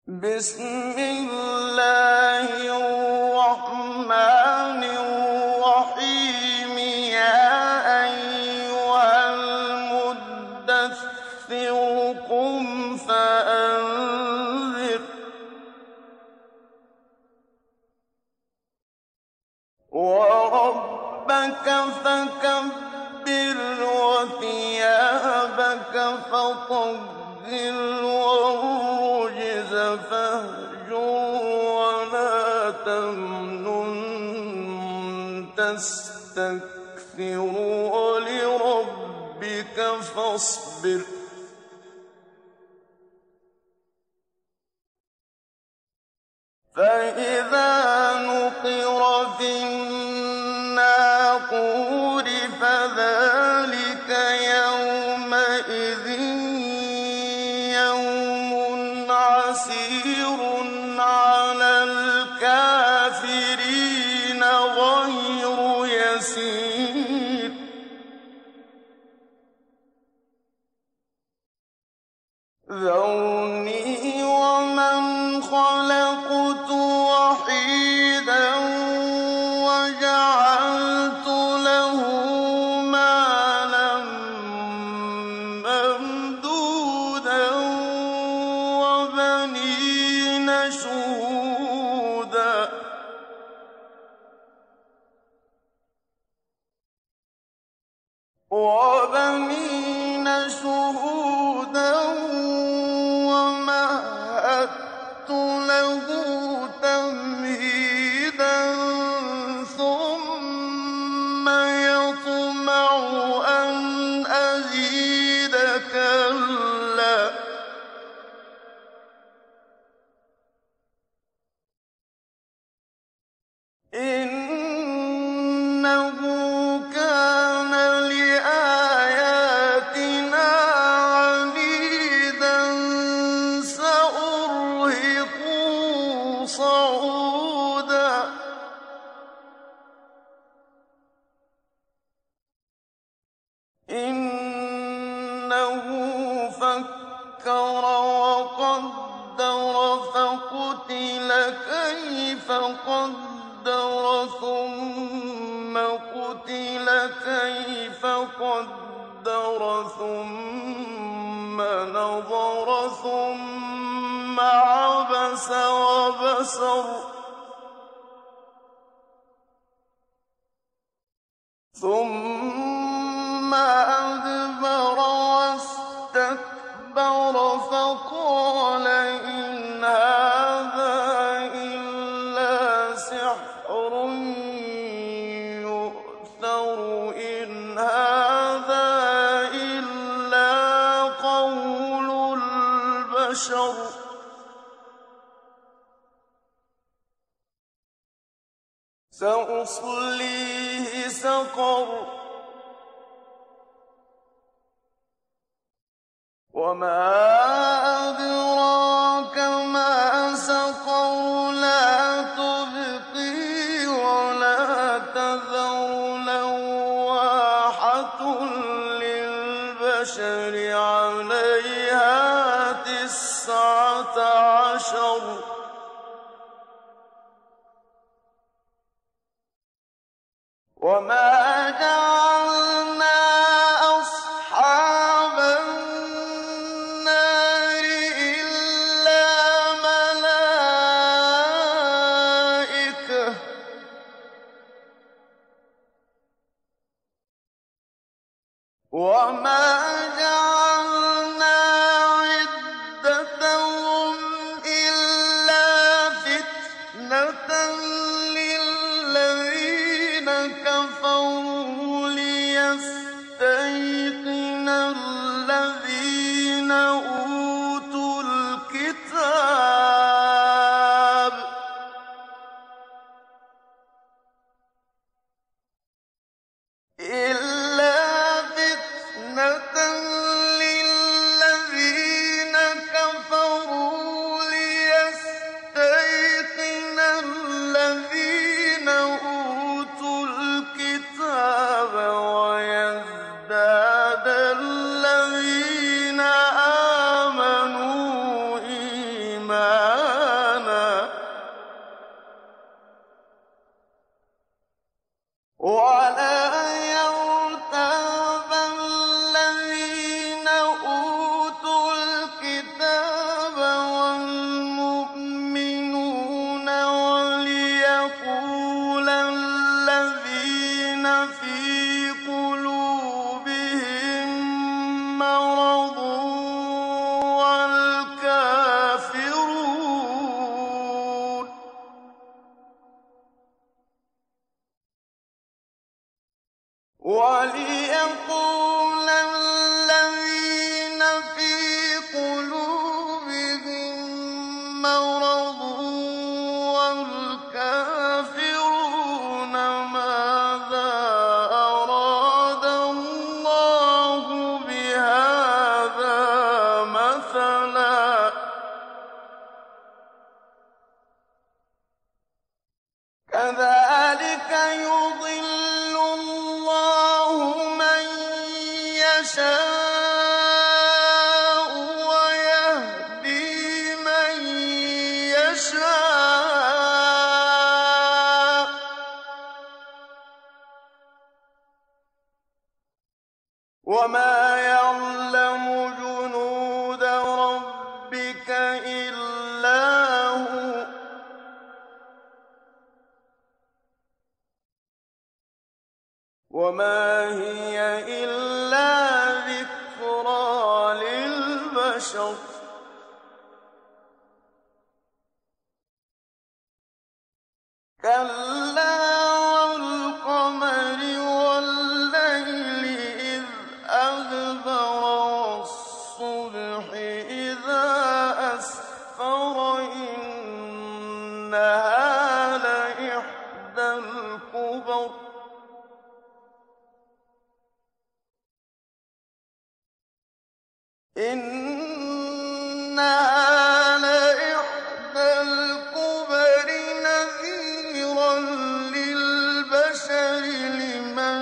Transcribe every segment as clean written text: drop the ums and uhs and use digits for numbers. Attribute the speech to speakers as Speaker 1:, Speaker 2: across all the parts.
Speaker 1: بسم الله الرحمن الرحيم يا أيها المدثر قم فأنذر وربك فكبر وثيابك فطهر والرجز فاهجر ولا تمنن تستكثر ولربك فاصبر فإذا نقر في الناقور فذلك يومئذ يوم عسير على الكافرين غير يسير ذرني ومن خلقت وحيدا وجعلت له مالا ممدودا وبنين شهودا ومهدت له تمهيدا ثم يطمع أن أزيد كلا إنه كان لآياتنا عنيدا سأرهقه صعودا إنه فكر وقدر فقتل كيف قدر ثم قتل كيف قدر ثم نظر ثم عبس وبسر ثم أدبر واستكبر فقال إن هذا إلا سحر يؤثر إن هذا إلا قول البشر سأصليه سقر وما أدراك ما سقر لا تبقي ولا تذر لواحة للبشر عليها 19 وما جعلنا أصحاب النار إلا ملائكة وما جعلنا عدتهم إلا فتنة للذين كفروا ولا يرتاب الذين أوتوا الكتاب والمؤمنون وليقول الذين في قلوبهم مرض وليقول الذين في قلوبهم مرض والكافرون ماذا أراد الله بهذا مثلا كذلك يضل الله من يشاء ويهدي من يشاء وما يعلم جنود ربك إلا هو وما هي إلا ذكرى للبشر كلا والقمر والليل إذ أدبر والصبح إذا أسفر إنها لإحدى الكبر إنها لإحدى الكبر نذيرا للبشر لمن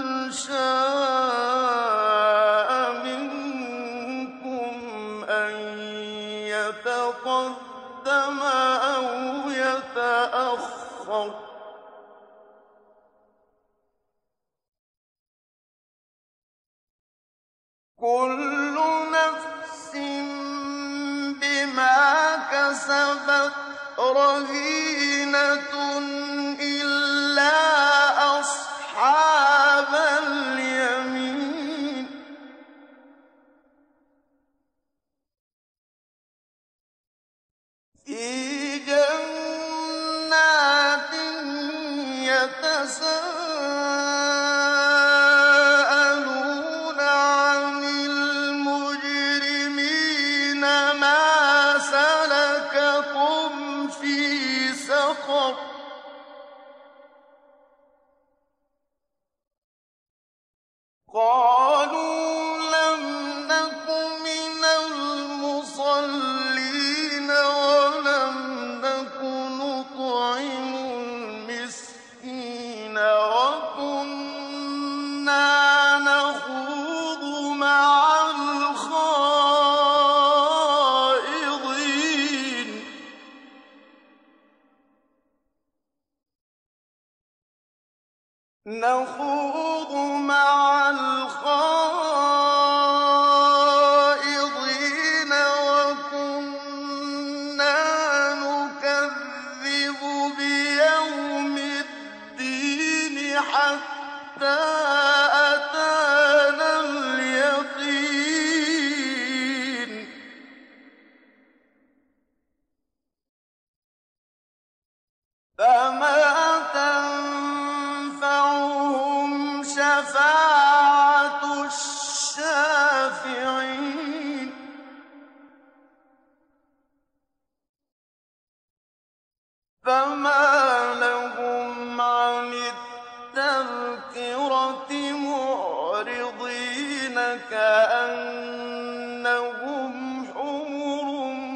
Speaker 1: شاء منكم أن يتقدم أو يتأخر كل نفس بما كسبت رهينة إلا أصحاب اليمين في جنات يتساءلون عن المجرمين ما سلككم في سقر قالوا لم نك من المصلين ولم نك نطعم المسكين وكنا نخوض مع الخائضين وكنا نكذب بيوم الدين حتى أتانا اليقين فما تنفعهم شفاعة الشافعين فما لهم عن التذكرة معرضين كأنهم حمر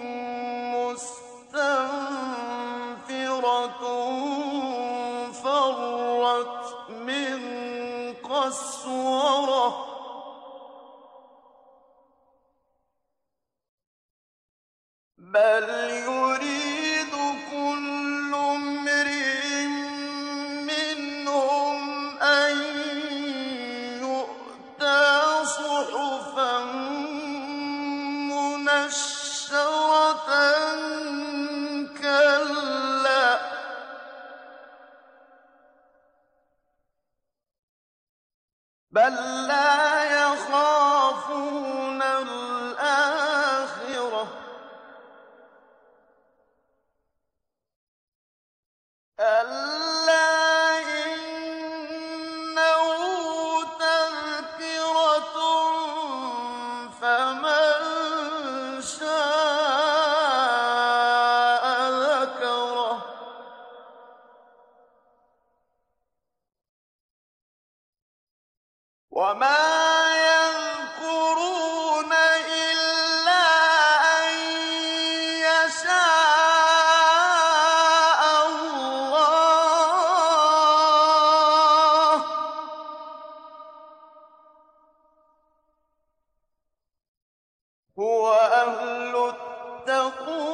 Speaker 1: مستنفرة فرت من قسورة بل يريد كل امرئ منهم وما يذكرون إلا أن يشاء الله هو أهل التقوى